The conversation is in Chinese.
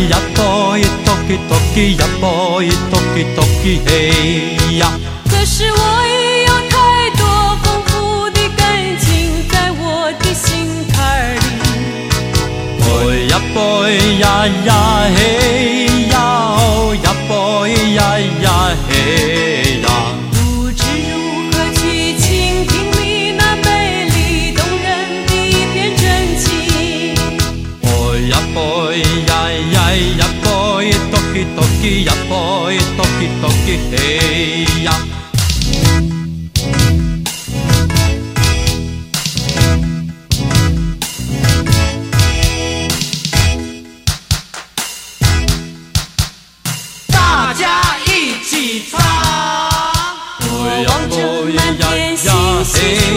呀啵一哆吉哆吉呀啵一哆吉哆吉嘿呀。 可是我也有太多丰富的感情在我的心坎里。 啵呀啵呀呀嘿呀哦呀啵呀呀嘿呀。 不知如何去倾听你那美丽动人的一片真情。 啵呀啵呀呀呀啵一哆吉哆吉呀啵一哆吉哆吉嘿呀。 大家一起唱。 我望着满天星星。